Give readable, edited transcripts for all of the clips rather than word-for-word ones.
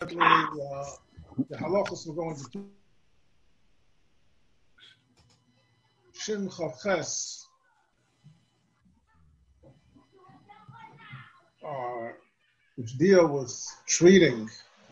currently the halachos we're going to do. Shin Chavches which deal with treating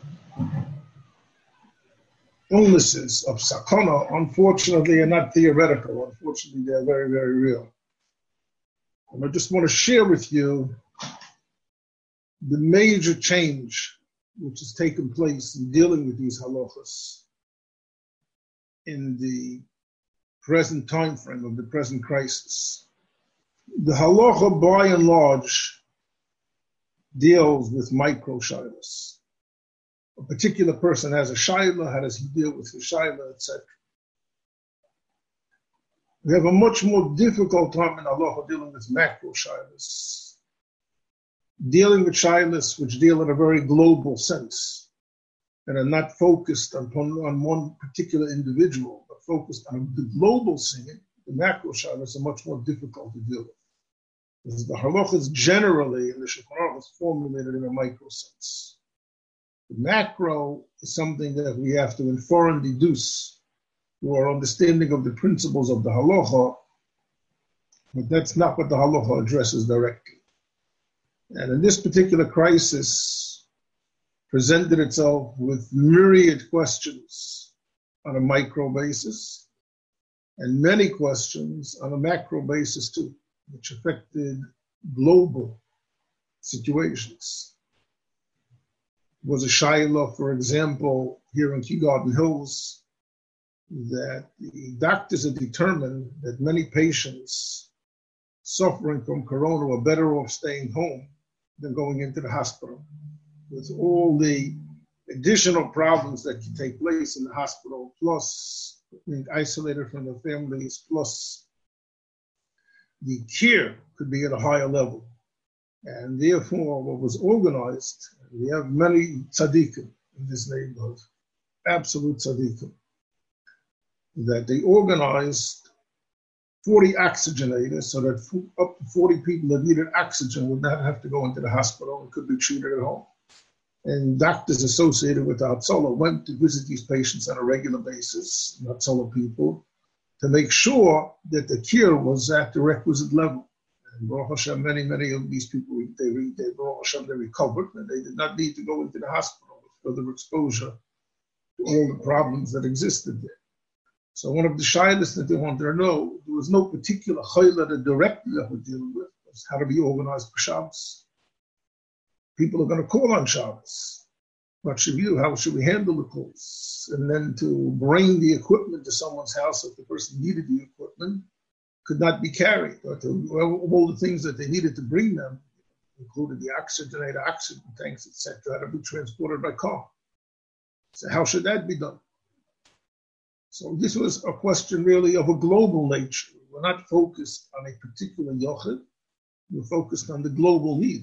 illnesses of sakana, unfortunately, are not theoretical. Unfortunately, they're very, very real. And I just want to share with you the major change which has taken place in dealing with these halachas in the present time frame of the present crisis. The halacha, by and large, deals with micro shilas. A particular person has a shaila, how does he deal with his shaila, etc. We have a much more difficult time in halacha dealing with macro shilas. Dealing with shilas which deal in a very global sense and are not focused on one particular individual, but focused on the global scene. The macro shilas are much more difficult to deal with. Because the halachas generally in the Shulchan Aruch is formulated in a micro sense. The macro is something that we have to infer and deduce through our understanding of the principles of the halacha, but that's not what the halacha addresses directly. And in this particular crisis, presented itself with myriad questions on a micro basis, and many questions on a macro basis too, which affected global situations. There was a shaila, for example, here in Kew Garden Hills, that the doctors had determined that many patients suffering from corona are better off staying home than going into the hospital, with all the additional problems that can take place in the hospital, plus being isolated from their families, plus the care could be at a higher level. And therefore, what was organized, we have many tzaddikim in this neighborhood, absolute tzaddikim, that they organized 40 oxygenators so that up to 40 people that needed oxygen would not have to go into the hospital and could be treated at home. And doctors associated with the Hatzalah went to visit these patients on a regular basis, Hatzalah people, to make sure that the cure was at the requisite level. And Baruch Hashem, many of these people, Baruch Hashem, they recovered, and they did not need to go into the hospital with further exposure to all the problems that existed there. So one of the shilas that they wanted to know, there was no particular chayla that directly that we're dealing with, was how to be organized for Shabbos. People are going to call on Shabbos. What should we do? How should we handle the calls? And then to bring the equipment to someone's house if the person needed the equipment could not be carried. Or to, all the things that they needed to bring them, including the oxygenator, oxygen tanks, etc., had to be transported by car. So how should that be done? So this was a question really of a global nature. We're not focused on a particular yochid. We're focused on the global need.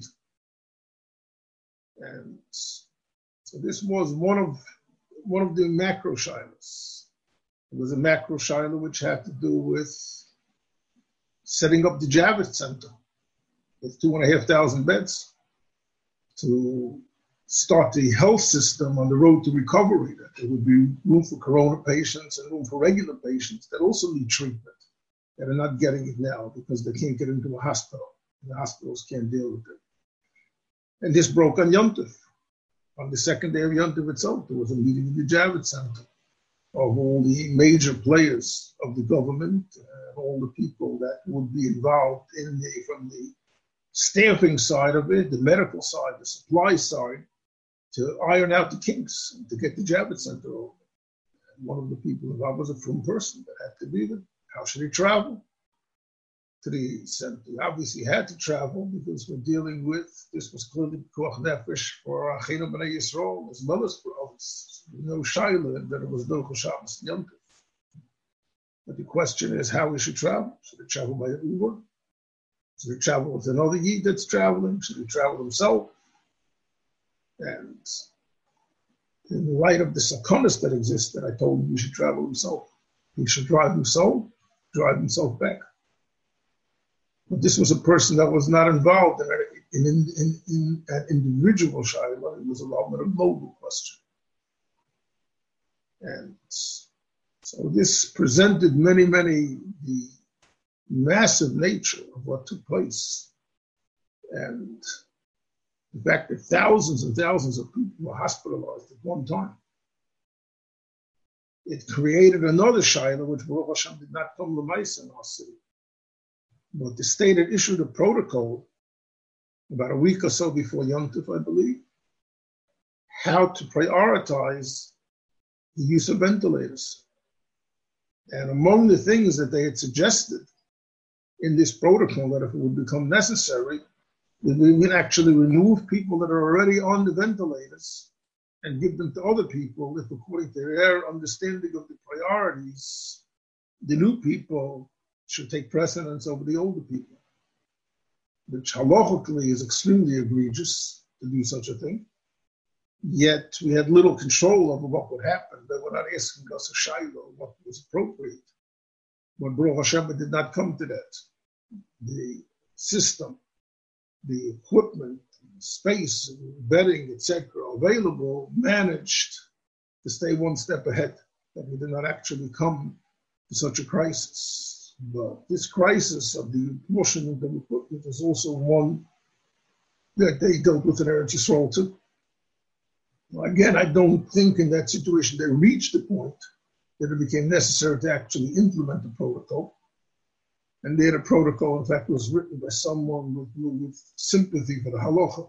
And so this was one of the macro shilas. It was a macro shila which had to do with setting up the Javits Center with 2,500 beds to start the health system on the road to recovery, that there would be room for corona patients and room for regular patients that also need treatment, that are not getting it now because they can't get into a hospital. The hospitals can't deal with it. And this broke on Yom Tov. On the second day of Yom Tov itself, there was a meeting in the Javits Center of all the major players of the government, all the people that would be involved from the staffing side of it, the medical side, the supply side, to iron out the kinks and to get the Javits Center open. And one of the people involved was a frum person that had to be there. How should he travel to the center? He obviously had to travel because we're dealing with, this was clearly Koach Nefesh for Achinu B'nai Yisrael as well as for others. No shaila that it was Dochel Shabbos and Yom Tov. But the question is how we should travel. Should he travel by Uber? Should he travel with another Yid that's traveling? Should he travel himself? And in light of the sakonas that existed, I told him he should travel himself. He should drive himself back. But this was a person that was not involved in an individual shaila. It was a global question. And so this presented the massive nature of what took place. And the fact that thousands and thousands of people were hospitalized at one time. It created another shaila, which Baruch Hashem did not come l'maisa in our city. But the state had issued a protocol about a week or so before Yom Tov, I believe, how to prioritize the use of ventilators. And among the things that they had suggested in this protocol, that if it would become necessary, that we would actually remove people that are already on the ventilators and give them to other people if, according to their understanding of the priorities, the new people should take precedence over the older people, which halachically is extremely egregious to do such a thing. Yet we had little control over what would happen. They were not asking us a shayla, what was appropriate. But Baruch Hashem did not come to that. The system, the equipment, space, bedding, etc., available, managed to stay one step ahead, that we did not actually come to such a crisis. But this crisis of the apportionment of equipment is also one that they dealt with in Eretz Yisrael too. Again, I don't think in that situation they reached the point that it became necessary to actually implement the protocol. And there the protocol, in fact, was written by someone with sympathy for the halacha.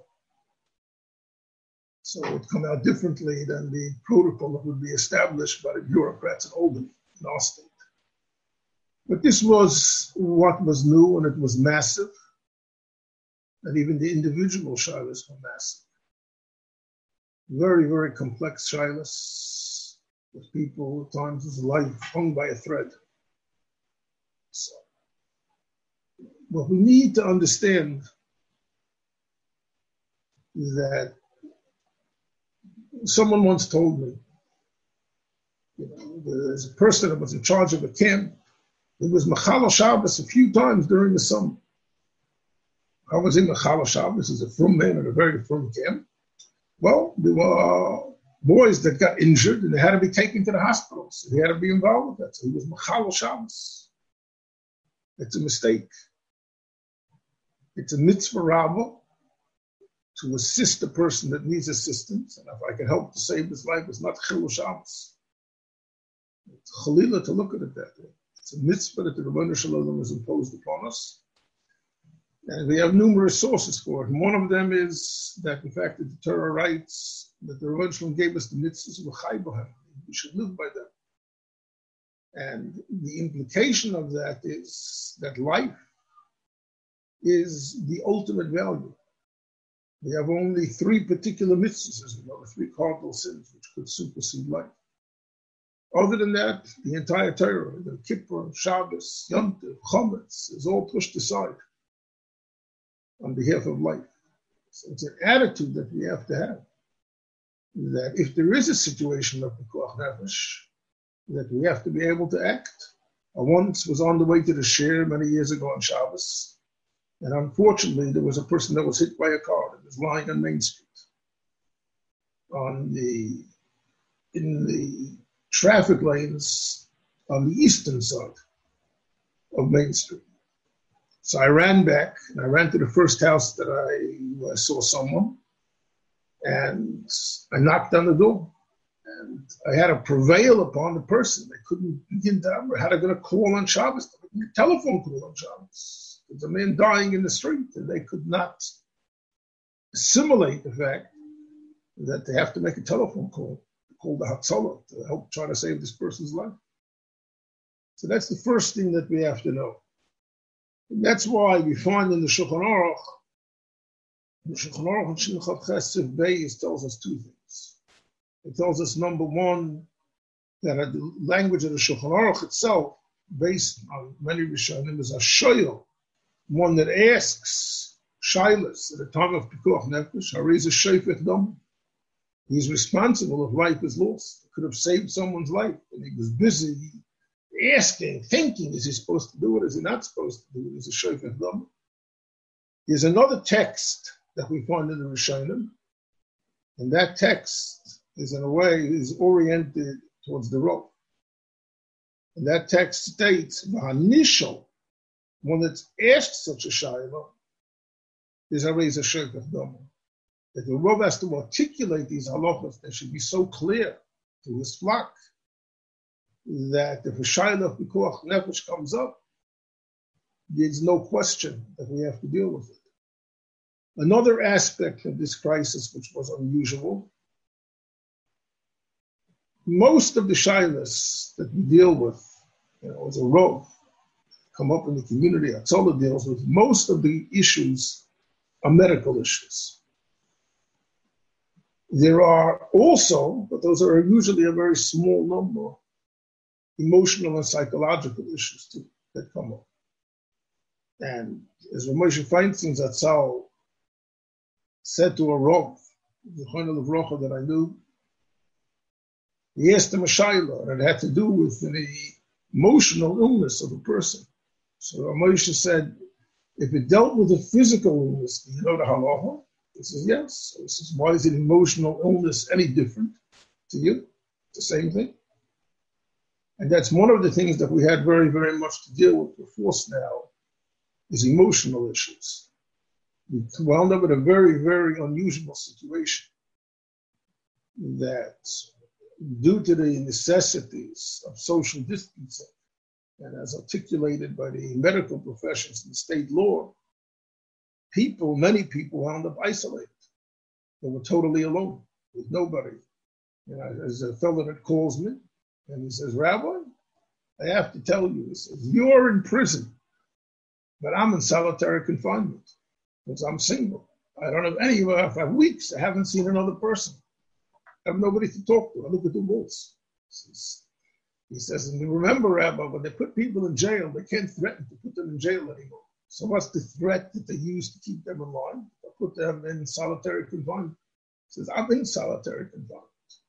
So it would come out differently than the protocol that would be established by the bureaucrats in Albany, in our state. But this was what was new, and it was massive. And even the individual shilas were massive. Very, very complex shilas, with people at times whose life hung by a thread. So, what we need to understand that someone once told me, there's a person that was in charge of a camp. It was Machal Shabbos a few times during the summer. I was in Machal Shabbos as a frum man in a very frum camp. Well, there were boys that got injured and they had to be taken to the hospital. So they had to be involved with that. So he was Machal Shabbos. It's a mistake. It's a mitzvah rabbah to assist a person that needs assistance. And if I can help to save his life, it's not Chilul Shabbos. It's Chalila to look at it that way. It's a mitzvah that the Rebbeinu Shalom has imposed upon us. And we have numerous sources for it. And one of them is that, in fact, the Torah writes that the Rebbeinu Shalom gave us the mitzvahs of Chai B'hem. We should live by them. And the implication of that is that life is the ultimate value. We have only three particular mitzvahs, as we know, three cardinal sins, which could supersede life. Other than that, the entire Torah, the Kippur, Shabbos, Yom Tov, Chometz, is all pushed aside on behalf of life. So it's an attitude that we have to have, that if there is a situation of Pekuach Nefesh, that we have to be able to act. I once was on the way to the Shir many years ago on Shabbos, and unfortunately there was a person that was hit by a car that was lying on Main Street. In the traffic lanes on the eastern side of Main Street. So I ran back, and I ran to the first house that I saw someone, and I knocked on the door. And I had to prevail upon the person. They couldn't begin to, how they going to call on Shabbos? Telephone call on Shabbos. There's a man dying in the street, and they could not assimilate the fact that they have to make a telephone call the Hatzalah to help try to save this person's life. So that's the first thing that we have to know. And that's why we find in the Shulchan Aruch in Shin Chav Chesed Beis tells us two things. It tells us, number one, that the language of the Shulchan Aruch itself, based on many Rishonim, is a shoyel, one that asks shaylas at the time of Pekuach Nefesh, Hariz a shofet dam. He's responsible if life is lost. He could have saved someone's life, and he was busy asking, thinking, is he supposed to do it? Is he not supposed to do it? He's a shofet dam. There's another text that we find in the Rishonim, and that text is in a way is oriented towards the rope. And that text states, the initial one that's asked such a shayla is a reza shirkach dama. That the Rav has to articulate these halachas, they should be so clear to his flock that if a shayla of pikuach nefesh comes up, there's no question that we have to deal with it. Another aspect of this crisis, which was unusual, most of the shaylas that we deal with, as a Rav, come up in the community, Hatzalah deals with, most of the issues are medical issues. There are also, but those are usually a very small number, emotional and psychological issues too that come up. And as Moshe Feinstein Zatzal said to a Rav, the Chonel of Rocha that I knew, he asked him a shayla, and it had to do with the emotional illness of a person. So Moshe said, if it dealt with a physical illness, do you know the halacha? He says, yes. So he says, why is an emotional illness any different to you? It's the same thing. And that's one of the things that we had very, very much to deal with before now, is emotional issues. We wound up in a very, very unusual situation that due to the necessities of social distancing, and as articulated by the medical professions and state law, many people wound up isolated. They were totally alone with nobody. There's a fellow that calls me and he says, Rabbi, I have to tell you, he says, you're in prison, but I'm in solitary confinement because I'm single. I don't have any, for weeks, I haven't seen another person. I have nobody to talk to. I look at the walls. He says, and you remember, Rabbi, when they put people in jail, they can't threaten to put them in jail anymore. So what's the threat that they use to keep them in line? They put them in solitary confinement. He says, I'm in solitary confinement.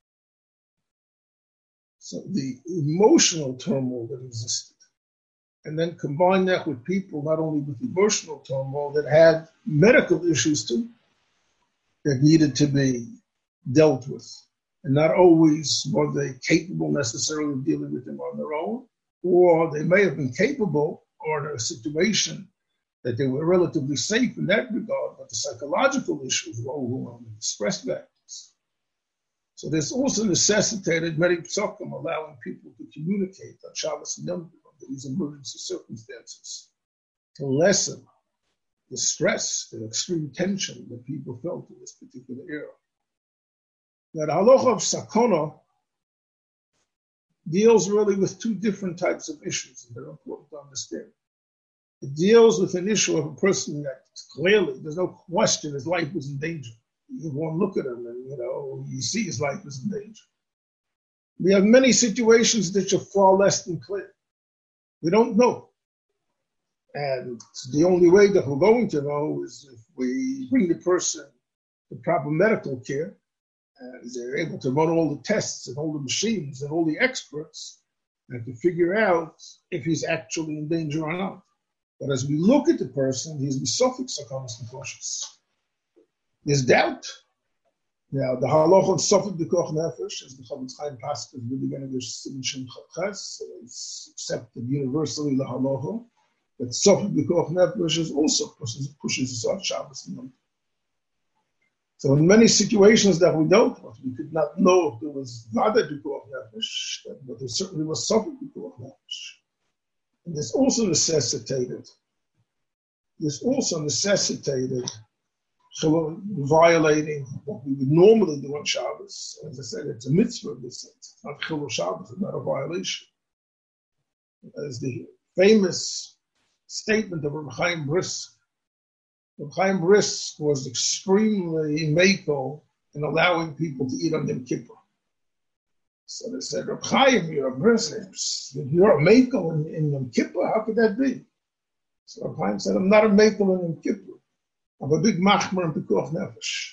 So the emotional turmoil that existed, and then combine that with people, not only with emotional turmoil, that had medical issues too, that needed to be dealt with. And not always were they capable necessarily of dealing with them on their own, or they may have been capable or in a situation that they were relatively safe in that regard, but the psychological issues were overwhelming, stress factors. So this also necessitated many psukim allowing people to communicate on Shabbos and Yom Tov under these emergency circumstances to lessen the stress, the extreme tension that people felt in this particular era. Now, the halacha of sakona deals really with two different types of issues, and they're important to understand. It deals with an issue of a person that clearly, there's no question his life was in danger. You want to look at him and, you see his life is in danger. We have many situations that are far less than clear. We don't know. And the only way that we're going to know is if we bring the person to proper medical care, and they're able to run all the tests and all the machines and all the experts and to figure out if he's actually in danger or not. But as we look at the person, he's besophic sakonis and cautious. There's doubt. Now, the halach of sofik b'koch nefesh, as the Chavetz Chaim Pasuk at the beginning of Siman Shin Ches, it's accepted universally the halacha, but sofik b'koch nefesh is also pushes us on Shabbos and Yom Tov. So in many situations that we dealt with, we could not know if there was Vada b'koch nefesh, but there certainly was sofik b'koch nefesh. And this also necessitated violating what we would normally do on Shabbos. As I said, it's a mitzvah in this sense. It's not Chilul Shabbos, it's not a violation. As the famous statement of Reb Chaim Brisk. Reb Chaim Brisk was extremely mekel in allowing people to eat on Yom Kippur. So they said, Reb Chaim, you're a Brisk, you're a mekel in Yom Kippur, how could that be? So Reb Chaim said, I'm not a mekel in Yom Kippur. I'm a big machmer in Pikuach Nefesh.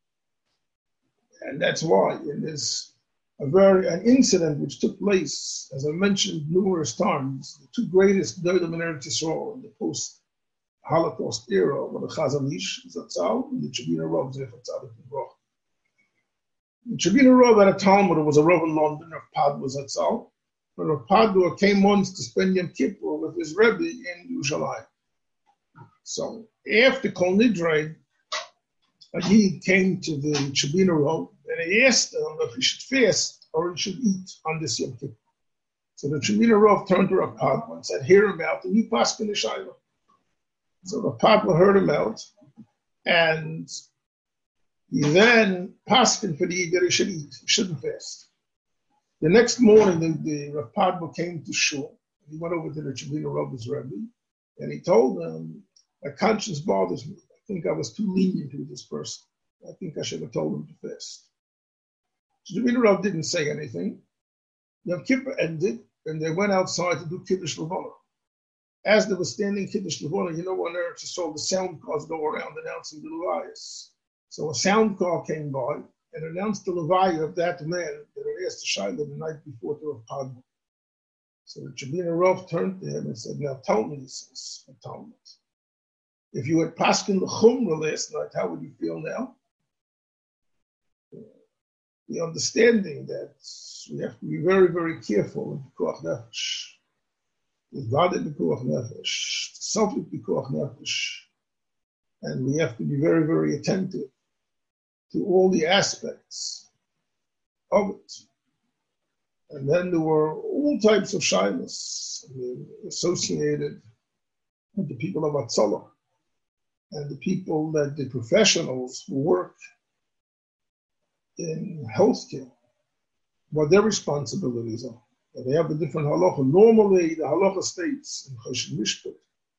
And that's why it is an incident which took place, as I mentioned numerous times, the two greatest Dodim in Eretz Yisrael in the post-Holocaust era were the Chazon Ish, Zatzal, and the Chabina Rav, Zecher Tzadik V'Brach. The Shabbat Rav at a Talmud, it was a Rav in London, Rav Pad was at Zal. But Rav Pad came once to spend Yom Kippur with his Rebbe in Yerushalayim. So after Kol Nidre, he came to the Shabbat Rav and he asked him if he should fast or he should eat on this Yom Kippur. So the Shabbat Rav turned to Rav Pad and said, hear him out, and you paskin the Shaila. So Rav Pad heard him out, and he then paskin for the Yid that he should eat, he shouldn't fast. The next morning, the Rav Pad came to shul. He went over to the Shabbat Rav's Rebbe, and he told him, my conscience bothers me. I think I was too lenient with this person. I think I should have told him to fast. Shabbat Rav didn't say anything. Yom Kippur ended, and they went outside to do Kiddush Levana. As they were standing Kiddush Levana, you know, on Eretz Yisrael, the sound cars go around announcing the Levayas. So a sound car came by and announced the Levaya of that man that had asked the Shaila the night before to Rav Pad. So the Shabbat Rav turned to him and said, now tell me, he says, Talmud, if you had paskin the Chumrah last night, how would you feel now? The understanding that we have to be very, very careful in Pikuach Nefesh. With God in Pikuach Nefesh, selfish Pikuach Nefesh. And we have to be very, very attentive to all the aspects of it. And then there were all types of shyness associated with the people of Hatzalah and the people that the professionals who work in healthcare, what their responsibilities are. And they have a different halacha. Normally, the halacha states in Choshen Mishpat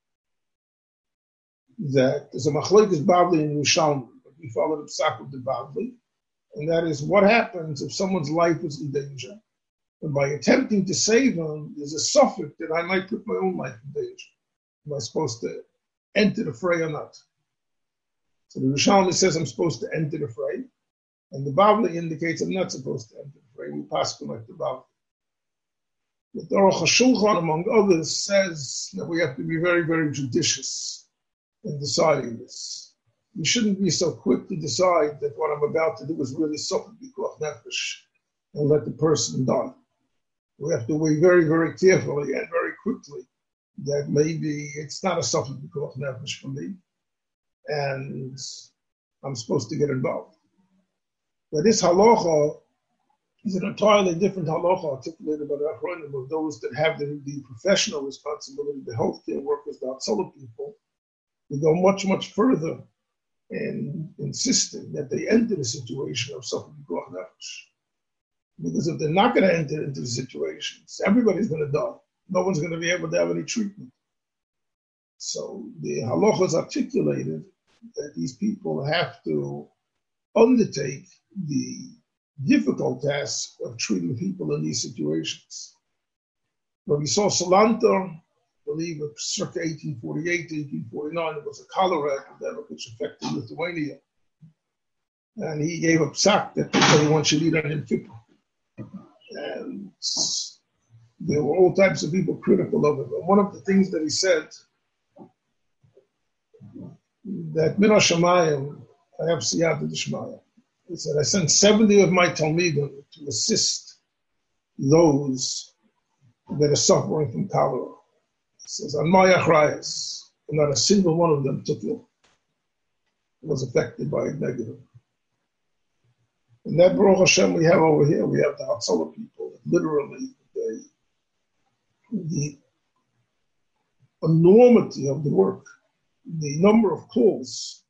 that there's a machlekes Bavli in Yerushalmi, but we follow the psak of the Bavli, and that is what happens if someone's life is in danger. And by attempting to save him, there's a suffix that I might put my own life in danger. Am I supposed to enter the fray or not? So the Yerushalmi says I'm supposed to enter the fray. And the Bavli indicates I'm not supposed to enter the fray. We pass like the Bavli. The Aruch HaShulchan, among others, says that we have to be very, very judicious in deciding this. We shouldn't be so quick to decide that what I'm about to do is really something b'koach nefesh and let the person die. We have to weigh very, very carefully and very quickly that maybe it's not a something b'koach nefesh for me, and I'm supposed to get involved. But this halacha is an entirely different halacha articulated by the Achronim of those that have the professional responsibility, the healthcare workers, the Hatzalah people. They go much, much further in insisting that they enter the situation of suffering b'koach nefesh. Because if they're not going to enter into the situations, everybody's going to die. No one's going to be able to have any treatment. So the halacha is articulated that these people have to undertake the difficult task of treating people in these situations. When we saw Salanter, I believe it was circa 1848 to 1849, it was a cholera epidemic which affected Lithuania. And he gave a psak that everyone should eat on Yom Kippur. And there were all types of people critical of it. But one of the things that he said, that Min HaShamayim, I have siyata d'shmaya. He said, I sent 70 of my Talmidim to assist those that are suffering from cholera. He says, on my achrayas, not a single one of them took ill, was affected by it negative. And that Baruch Hashem we have over here, we have the Hatzalah people, that literally, the enormity of the work, the number of calls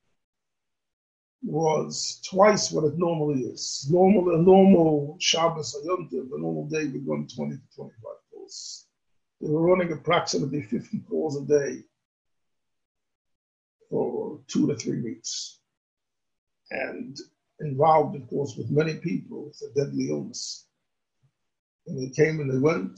was twice what it normally is. A normal Shabbos or Yom Tov, a normal day, we run 20 to 25 calls. They were running approximately 50 calls a day for 2 to 3 weeks. And involved, of course, with many people with a deadly illness. And they came and they went.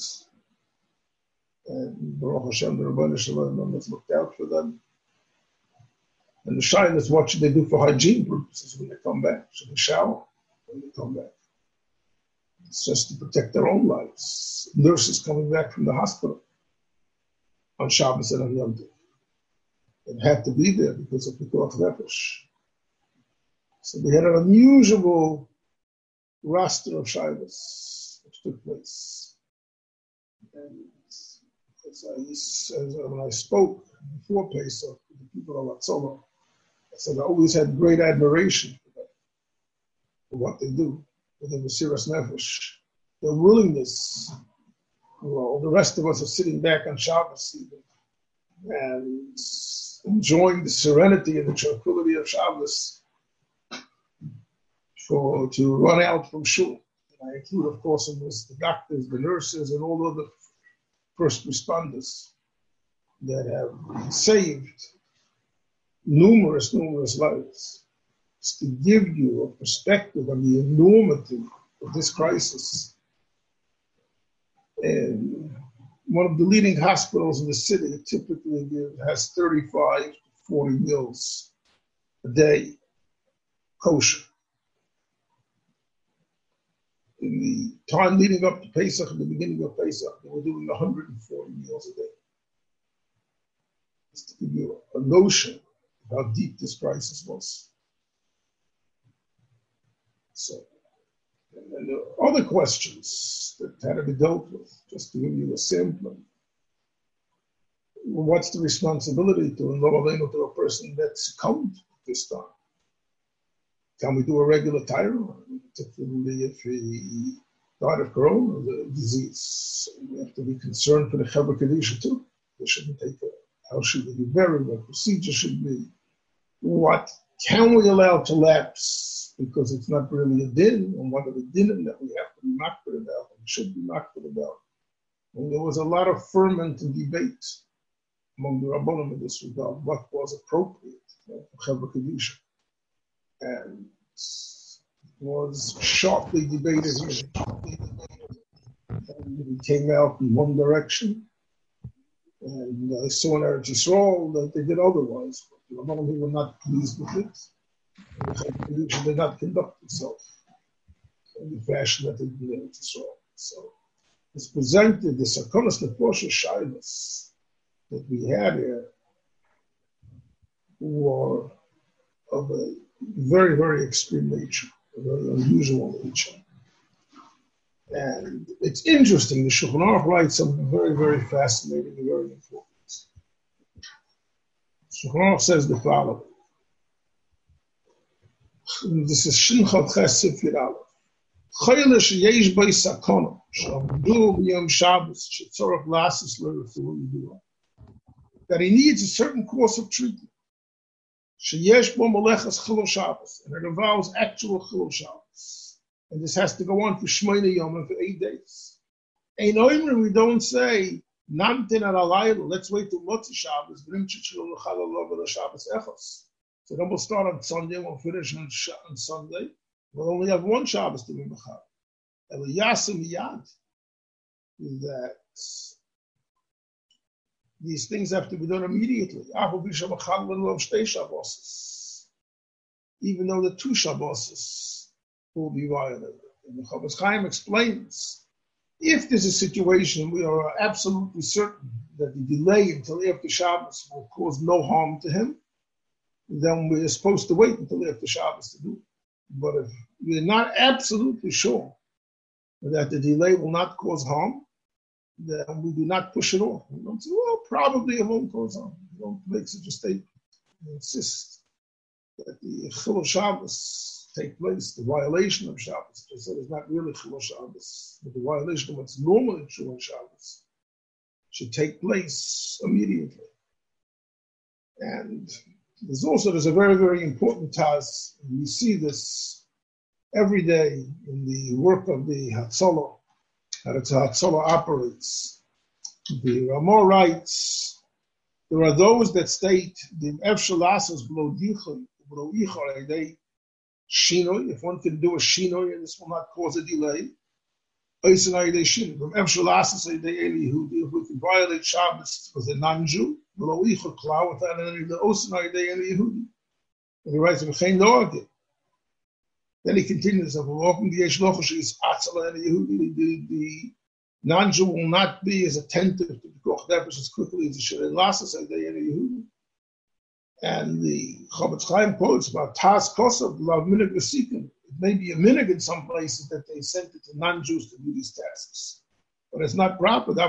And Baruch Hashem, the Rabbanah Shalom has looked out for them. And the shayla is what should they do for hygiene purposes when they come back? Should they shower when they come back? It's just to protect their own lives. Nurses coming back from the hospital on Shabbos and on Yom Tov. They had to be there because of Pikuach Nefesh. So we had an unusual roster of Shabbos which took place. And when I spoke before Pesach to the people of Hatzalah, I said I always had great admiration for what they do, for their Mesiras Nefesh, their willingness. Well, the rest of us are sitting back on Shabbos even, and enjoying the serenity and the tranquility of Shabbos to run out from shul. And I include, of course, in this the doctors, the nurses, and all other first responders that have saved numerous lives. It's to give you a perspective on the enormity of this crisis. And one of the leading hospitals in the city typically has 35 to 40 meals a day, kosher. In the time leading up to Pesach, in the beginning of Pesach, they were doing 140 meals a day. Just to give you a notion of how deep this crisis was. So, and there are other questions that had to be dealt with, just to give you a sampling. What's the responsibility to a person that's succumbed this time? Can we do a regular Torah, particularly if he died of corona, the disease? We have to be concerned for the Chevra Kadisha too. They shouldn't take it. How should they be buried? What procedure should be? What can we allow to lapse because it's not really a din? And what are the dinim that we have to be makbid about and should be makbid about? And there was a lot of ferment and debate among the Rabbanim in this regard, what was appropriate for Chevra Kadisha. And was sharply debated here. And we came out in one direction. And I saw in Eretz Yisrael that they did otherwise. But the Rabbanim were not pleased with it. And the Kadisha did not conduct itself in the fashion that they did in Eretz Yisrael. So it's presented the Sakonas Nefoshes Shailas that we had here were of a very, very extreme nature, a very unusual nature. And it's interesting, the Shulchan Aruch writes something very, very fascinating and very important. Shulchan Aruch says the following. This is Shin Chad Ches Sif Yud Aleph. Chayla sheyesh bei sakona, she'amdu b'yom Shabbos, she'tzorach lasis le'refuah yidua. That he needs a certain course of treatment. Sheyesh bo melechas chilul Shabbos, and it involves actual chilul Shabbos. And this has to go on for Shmoyne Yom and for 8 days. Ein oimrim, we don't say, namtin al alayla, let's wait till Motzi Shabbos, b'nim chichilul l'chal alav v'la Shabbos echos. So then we'll start on Sunday, we'll finish on Sunday. We'll only have one Shabbos to be b'chal. El yasim yad, that these things have to be done immediately. Even though the 2 Shabbos will be violated. And the Chofetz Chaim explains, if there's a situation we are absolutely certain that the delay until after Shabbos will cause no harm to him, then we're supposed to wait until after Shabbos to do it. But if we're not absolutely sure that the delay will not cause harm, then we do not push it off. We don't say, well, probably it won't cause harm. We don't make such a statement. We insist that the Chilul Shabbos take place, the violation of Shabbos. They said it's not really Chilul Shabbos, but the violation of what's normally true on Shabbos should take place immediately. And there's a very, very important task. We see this every day in the work of the Hatzalah, how the Hatzalah operates. The Ramah writes, there are those that state the Efshalasas below Ichar, they Shinoi, if one can do a Shinoi and this will not cause a delay. If we can violate Shabbos with a non-Jew, below Ichar Klau, without any of the Osanai Day and the Yehudi. And he writes, then he continues, the non-Jew will not be as attentive to the Koch Nefesh as quickly as the Shirei Lasas Day and the Yehudi. And the Chofetz Chaim quotes about Tas Kosav, Lav Minik V'Sikim. Maybe a minute in some places that they sent it to non-Jews to do these tasks. But it's not proper. We're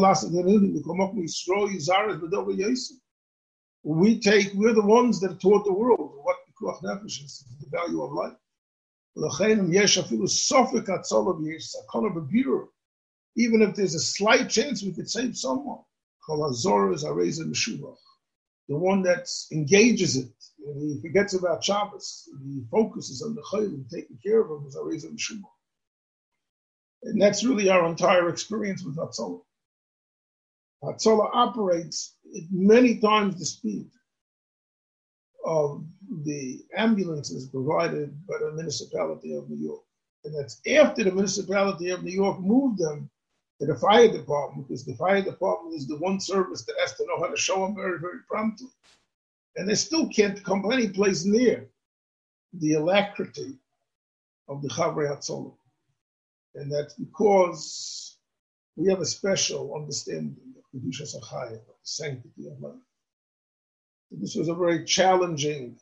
the ones that taught the world what Pikuach Nefesh is, the value of life. Even if there's a slight chance we could save someone. The one that engages it, and he forgets about Shabbos, he focuses on the Chayil and taking care of him, is Areza Meshubach. And that's really our entire experience with Hatzalah. Hatzalah operates at many times the speed of the ambulances provided by the municipality of New York. And that's after the municipality of New York moved them to the fire department, because the fire department is the one service that has to know how to show them very, very promptly. And they still can't come any place near the alacrity of the Chavrei Hatzalah. And that's because we have a special understanding of Kedushas HaChayim, of the sanctity of life. So this was a very challenging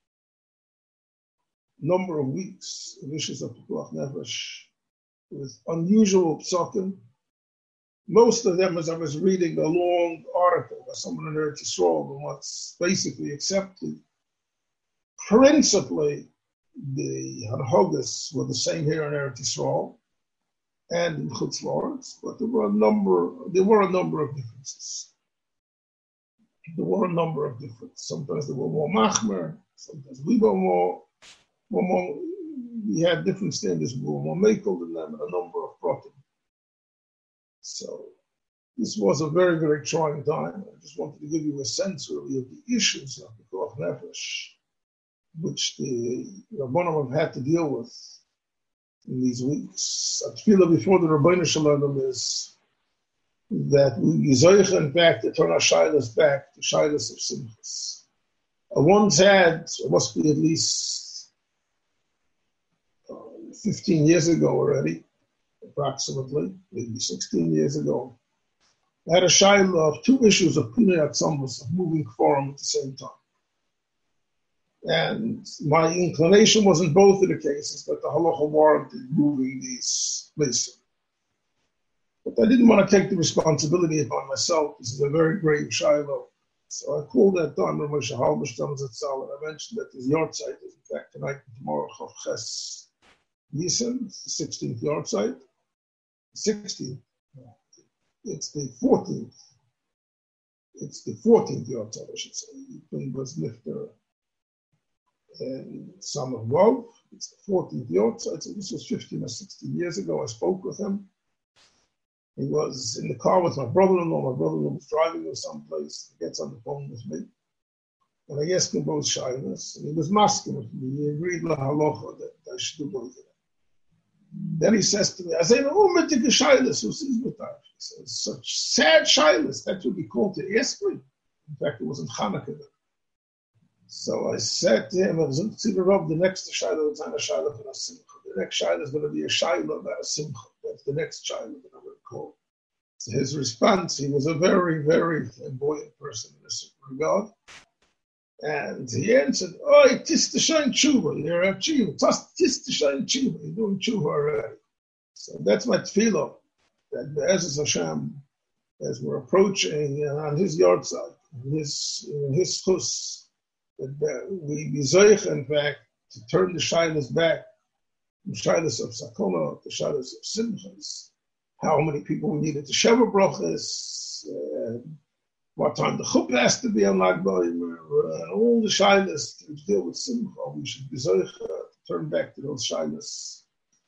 number of weeks, of issues of Pikuach Nefesh, with unusual psukim. Most of them, as I was reading a long article by someone in Eretz Yisrael, and what's basically accepted, principally the Hanhogas were the same here in Eretz Yisrael and in Chutz La'aretz, but there were a number of differences. Sometimes there were more machmer, sometimes we were more, we had different standards, we were more makel than them, and a number of protein. So this was a very, very trying time. I just wanted to give you a sense really of the issues of the Pikuach Nefesh, which the Rabbanim have had to deal with in these weeks. I feel before the Rabbeinu Shalom is that we Zoich, in fact, to turn our Shilas back to Shilas of Simchas. I once had, it must be at least 15 years ago already, approximately, maybe 16 years ago, I had a Shilah of two issues of Pinei Atzamos, of moving forward at the same time. And my inclination was in both of the cases that the halacha warranted moving these places. But I didn't want to take the responsibility upon myself. This is a very grave Shiloh. So I called that time Rav Moshe Halberstam Zatzal, and I mentioned that his yard site is in fact tonight and tomorrow, Chav Ches Nisan, it's the 16th yard site. 16th. It's the 14th. It's the 14th yard site, I should say. He was Nifter and Son of Wov. It's the 14th yard site. So this was 15 or 16 years ago. I spoke with him. He was in the car with my brother-in-law. My brother-in-law was driving to someplace. He gets on the phone with me. And I asked him both shyness. And he was masking with me. He agreed la halacha that I should do both of them. Then he says to me, I say, oh, mitik shyness, who sees with that? He says, such sad shyness, that would be called to ask me. In fact, it wasn't Hanukkah then. So I said to him, the next Shiloh is not a Shiloh for a Simcha. The next Shiloh is going to be a Shiloh, not a Simcha. That's the next Shiloh that I'm going to call. So his response, he was a very, very flamboyant person in this regard. And he answered, oh, tis the shine tshuva. You're a tshuva. Tis the shine tshuva. You're doing tshuva already. So that's my tefillah. That Be'ezus Hashem, as we're approaching on his yard side, in his chus, that we be zoich, in fact, to turn the shilas back from shilas of sakona to shilas of simchas. How many people we needed to sheva brachas, what time the chuppah has to be on Lag BaOmer, and all the shilas to deal with simcha. We should be zoich to turn back to those shilas.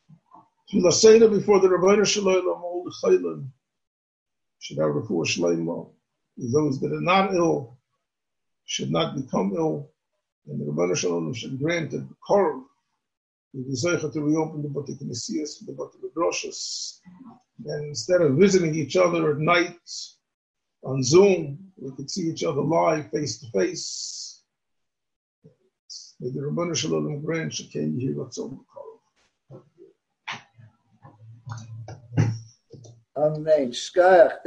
Tfilah before the Rabbeinu Shalom, all the chaylim should have refuah shleima. Those that are not ill should not become ill, and the Rabbeinu Shalom should grant it the korv. We be zoich to reopen the Bati Knesiyas, the Bati Midrashos, and instead of visiting each other at night on Zoom, we could see each other live, face to face. May the Rabbeinu Shalom grant Shekei Yiratzon Korv. Amen. Shkach.